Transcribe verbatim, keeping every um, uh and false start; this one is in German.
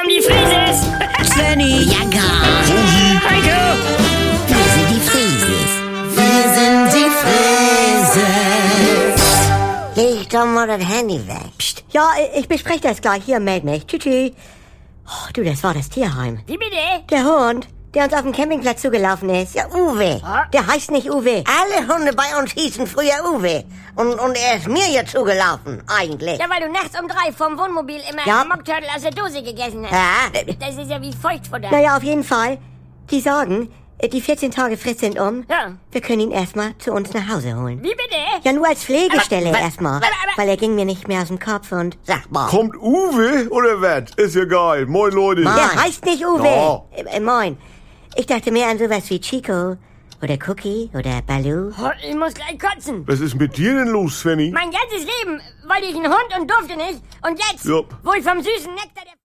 um die Frieses. Svenny. Ja, gar. Rosi. Heiko. Wir sind die Frieses. Wir sind die Frieses. Leg doch mal das Handy weg. Psst. Ja, ich bespreche das gleich. Hier, meld mich. Tschüss. Oh, du, das war das Tierheim. Wie bitte? Der Hund, der uns auf dem Campingplatz zugelaufen ist. Ja, Uwe. Der heißt nicht Uwe. Alle Hunde bei uns hießen früher Uwe. Und, und er ist mir hier zugelaufen, eigentlich. Ja, weil du nachts um drei vom Wohnmobil immer Ja. Mockturtle aus der Dose gegessen hast. Ja, Das ist ja wie Feuchtfutter. Naja, auf jeden Fall. Die sagen, die vierzehn Tage Frist sind um. Ja. Wir können ihn erstmal zu uns nach Hause holen. Wie bitte? Ja, nur als Pflegestelle Aber- erstmal. aber- aber- Weil er ging mir nicht mehr aus dem Kopf und... sag mal. Kommt Uwe oder was? Ist ja geil. Moin, Leute. Moin. Der heißt nicht Uwe. Ja. Äh, äh, moin. Ich dachte mehr an sowas wie Chico oder Cookie oder Baloo. Oh, ich muss gleich kotzen. Was ist mit dir denn los, Svenny? Mein ganzes Leben wollte ich einen Hund und durfte nicht. Und jetzt, Jupp. wo ich vom süßen Nektar der